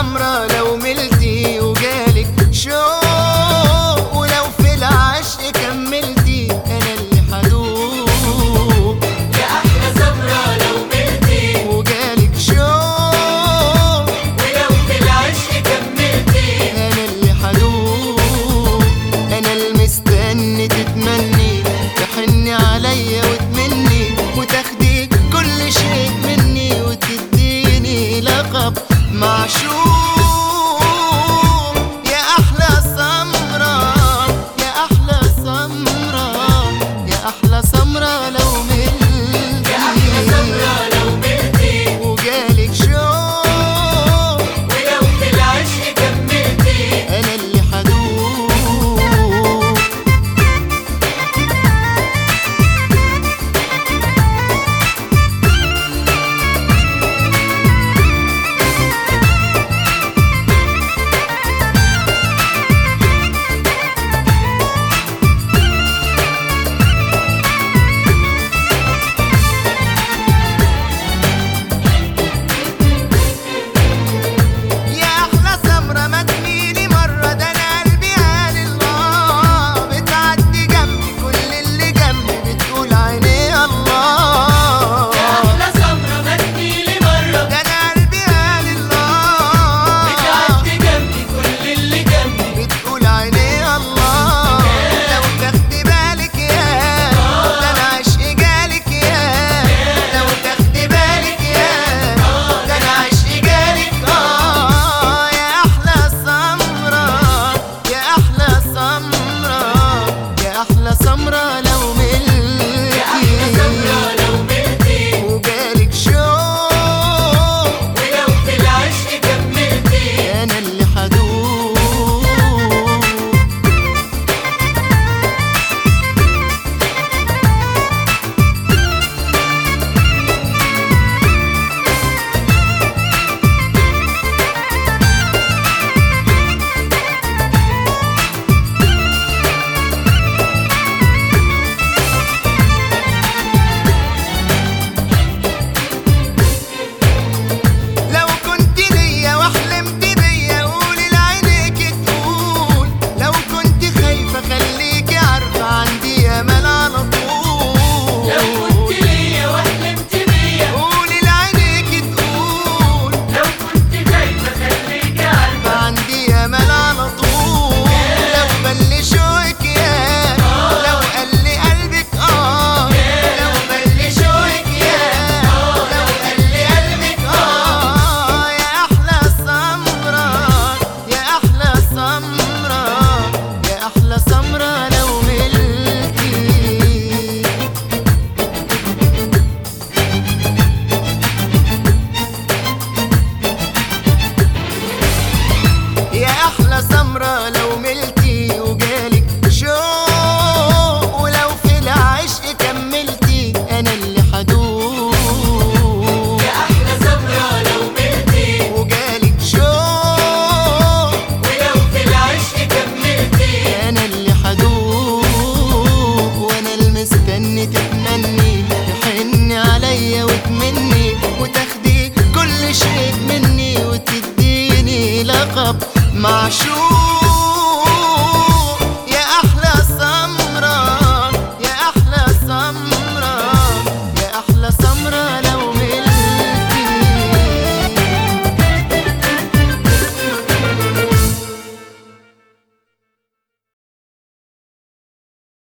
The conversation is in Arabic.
سمرة لو ملتي وجالك شوق، ولو في العشق كملتي انا اللي حدوق. يا أحلى سمرة لو ملتي وجالك شوق، ولو في العشق كملتي انا اللي حدوق. انا المستني تتمني، تحني عليا وتمني، وتاخدي كل شيء مني، وتديني لقب معشوق. يا احلى سمرة، يا احلى سمرة، يا احلى سمرة لو ملتي. يا أحلى سمرة لو ملتي وجالك شوق، ولو في العشق كملتي انا اللي حدوق. يا احلى سمرة ما تميلي مرة، ده انا قلبي قال الله. بتعدي جنبي كل اللي جنبي بتقول عيني الله. يا أحلى سمرة ما تميلي مرة، ده انا قلبي قال الله. بتعدي جنبي كل اللي جنبي بتقول عيني الله. لو تاخدي بالك يا، ده انا عشقي جالك يا. لو تاخدي بالك يا، ده انا عشقي جالك. يا احلى سمرة، يا احلى سمرة، يا احلى سمرة لو ملتي. يا أحلى سمرة لو ملتي وجالك شوق، ولو في العشق كملتي انا اللي حدوق. لو كنت ليا وحلمت بيا قولي لعينيك تقول. لو كنت خايفة خليكي عارفة عندي أمل على طول. لو كنت ليا وحلمت بيا قولي لعينيك تقول. لو كنت خايفة خليكي عارفة عندي أمل على طول. لو بل شوقك يا، لو قل قلبك لو بل شوقك يا، لو قل قلبك يا أحلى سمرة، يا أحلى سمرة، يا أحلى سمرة لو ملتي. يا احلى سمرة لو ملتي وجالك شوق، ولو في العشق كملتي انا اللي حدوق. يا أحلى سمرة لو ملتي وجالك شوق، ولو في العشق كملتي انا اللي حدوق. وانا المستني تتمني، تحني عليا وتمني، وتاخدي كل شيء مني، وتديني لقب معشوق.